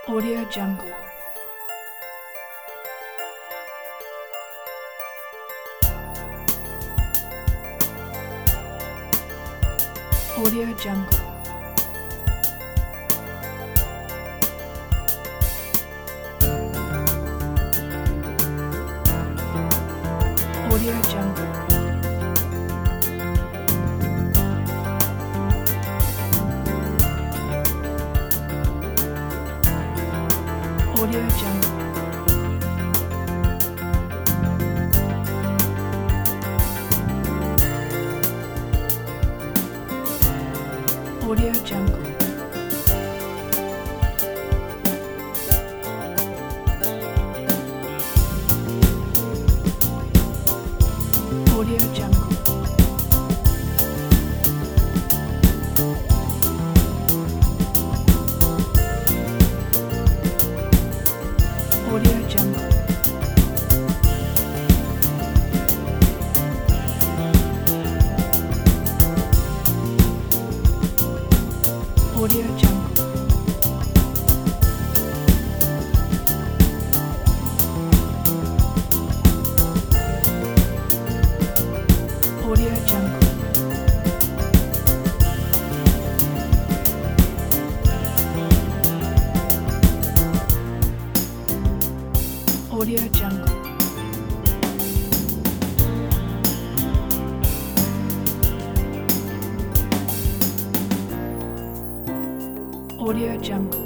Audio Jungle. Audio Jungle. Audio Jungle. Audio Jungle. Audio Jungle. Audio Jungle. Audio Jungle. Audio Jungle. Audio Jungle. Audio Jungle. Audio Jungle.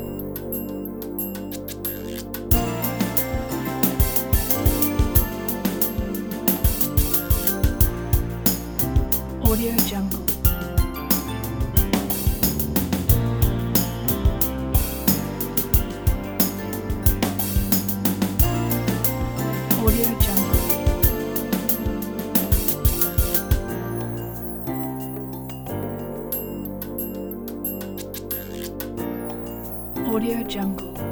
Audio Jungle. Audio Jungle. Audio Jungle.